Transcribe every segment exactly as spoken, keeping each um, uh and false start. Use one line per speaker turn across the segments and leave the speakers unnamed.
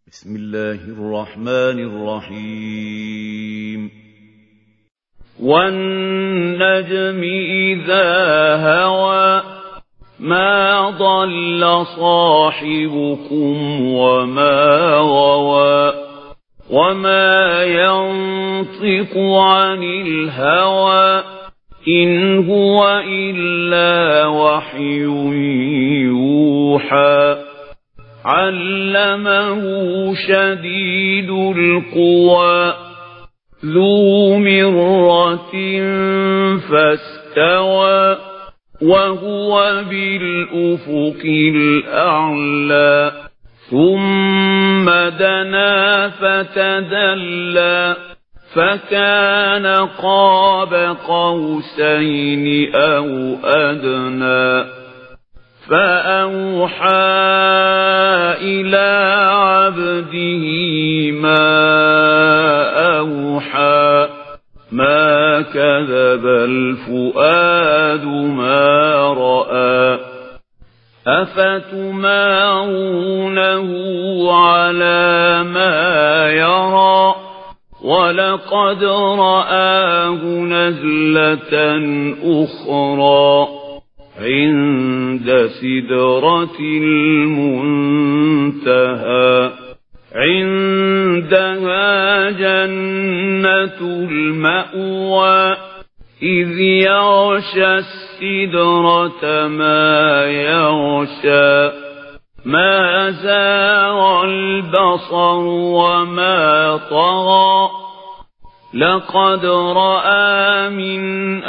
بسم الله الرحمن الرحيم والنجم إذا هوى ما ضل صاحبكم وما غوى وما ينطق عن الهوى إن هو إلا وحي يوحى علمه شديد القوى ذو مرة فاستوى وهو بالأفق الأعلى ثم دنا فتدلى فكان قاب قوسين أو أدنى فأوحى إلى عبده ما أوحى ما كذب الفؤاد ما رأى أفتمارونه على ما يرى ولقد رآه نزلة أخرى عند سدرة المنتهى عندها جنة المأوى إذ يغشى السدرة ما يغشى ما زاغ البصر وما طغى لقد رأى من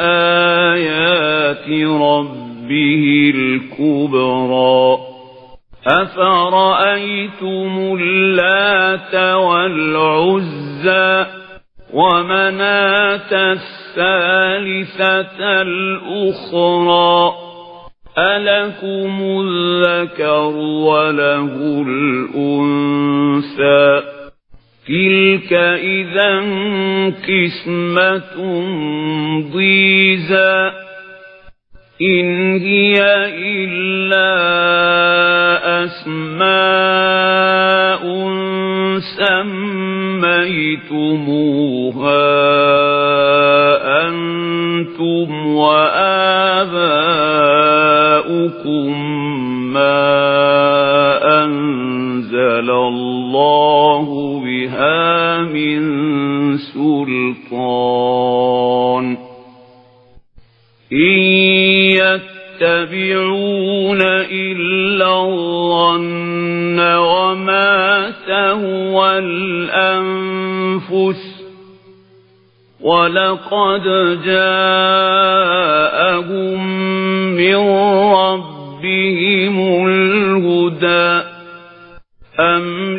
آيات ربه الكبرى أفرأيتم اللات والعزى ومناة الثالثة الأخرى ألكم الذكر وله الأنثى تلك إذا قسمة ضيزى إن هي إلا أسماء سميتموها أنتم وآباؤكم ما أنزل الله بها من سلطان إن يتبعون إلا الظن وما تهوى الأنفس ولقد جاءهم من ربهم الهدى أم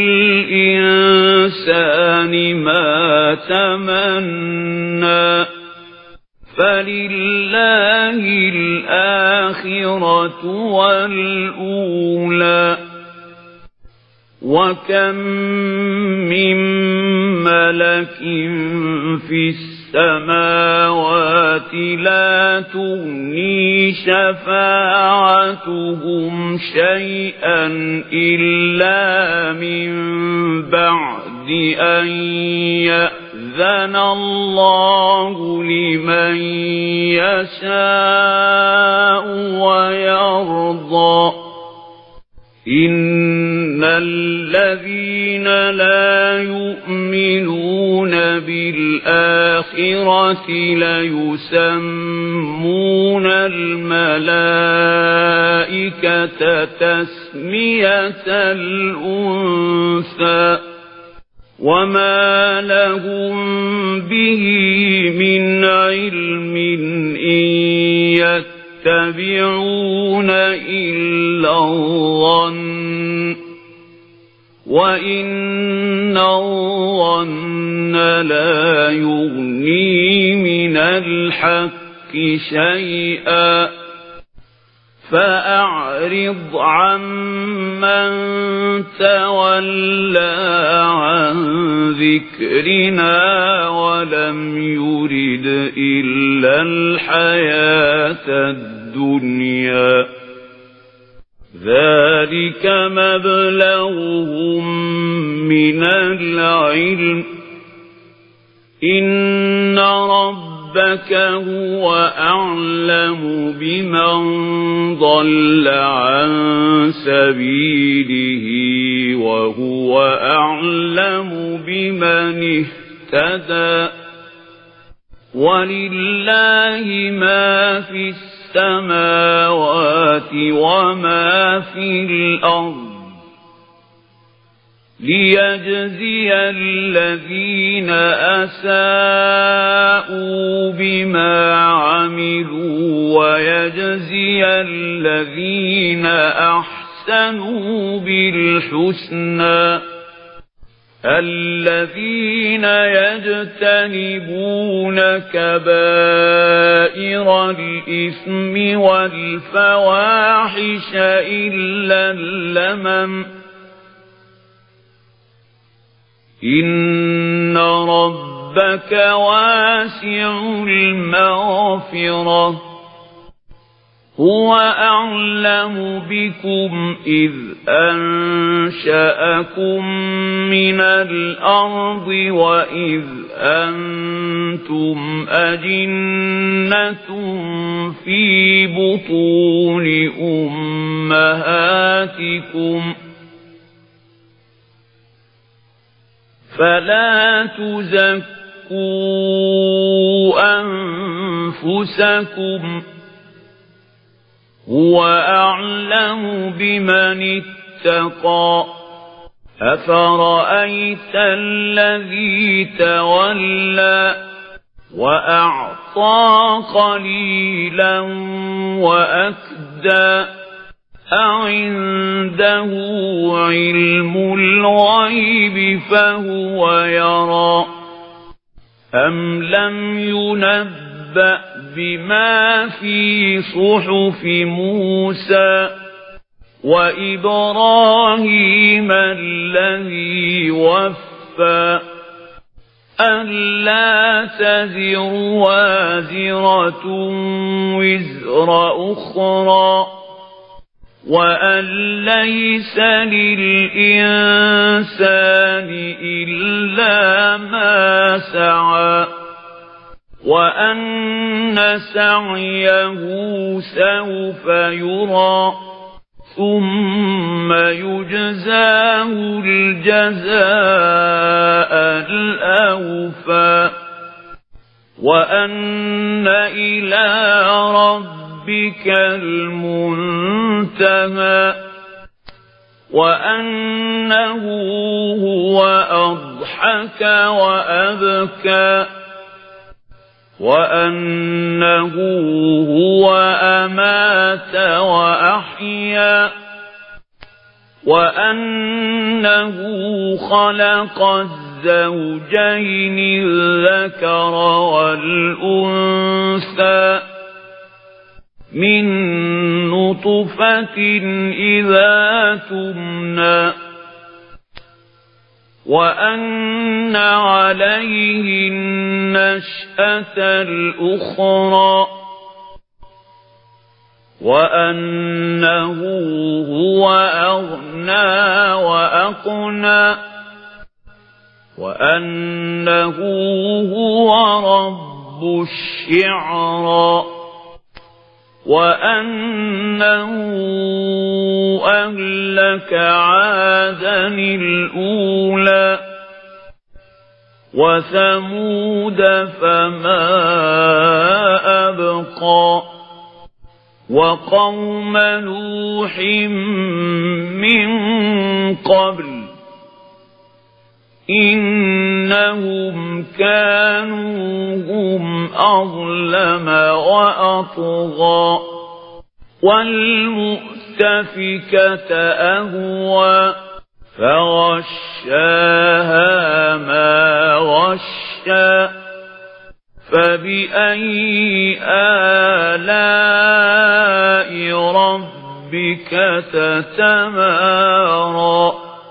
للإنسان ما تمنى فلله الآخرة والأولى وكم من ملك في السماوات لا تغني شفاعتهم شيئا إلا من بعد أن يأذن الله لمن يشاء ويرضى إن الذين لا يؤمنون بالآخرة ليسمون الملائكة تسمية الأنثى وما لهم به من علم إن يتبعون إلا الظن وإن الظن لا يغني من الحق شيئا فأعرض عمن تولى عن ذكرنا ولم يرد إلا الحياة الدنيا ذلك مبلغهم من العلم إن ربك هو أعلم بمن ضل عن سبيله وهو أعلم بمن اهتدى ولله ما في السماوات وما في الأرض ليجزي الذين أساءوا بما عملوا ويجزي الذين أحسنوا بالحسنى الذين يجتنبون كبائر الإثم والفواحش إلا اللمم إن ربك واسع المغفرة هو أعلم بكم إذ أنشأكم من الأرض وإذ أنتم أجنة في بطون أمهاتكم فلا تزكوا أنفسكم هو أعلم بمن اتقى أفرأيت الذي تولى وأعطى قليلا وأكدى أعنده علم الغيب فهو يرى أم لم ينبأ بما في صحف موسى وإبراهيم الذي وفى ألا تزر وازرة وزر أخرى وأن ليس للإنسان إلا ما سعى وأن سعيه سوف يرى ثم يجزاه الجزاء الأوفى وأن إلى ربك المنتهى وأنه هو أضحك وأبكى وأنه هو أمات وأحيا وأنه خلق الزوجين الذكر والأنثى من نطفة إذا تمنى وأن عليه النشأة الأخرى وأنه هو أغنى وأقنى وأنه هو رب الشعرى وأنه أهلك عادا الأولى وثمود فما أبقى وقوم نوح من قبل إنهم كانوا هم أظلم وأطغى والمؤتفكة أهوى فغشاها ما غشى فبأي آلاء ربك تتمارى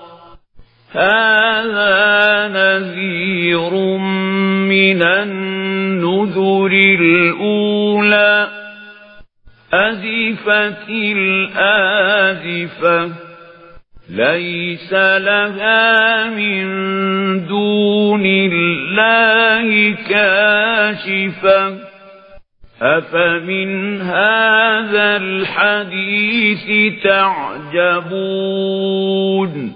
هذا نذير من النذر الأولى أزفت الآزفة ليس لها من دون الله كاشفة أفمن هذا الحديث تعجبون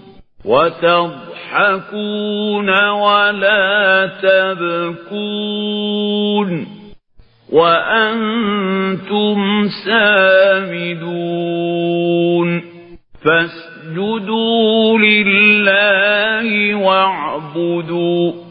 وتضحكون ولا تبكون وأنتم سامدون فاسجدوا لله واعبدوا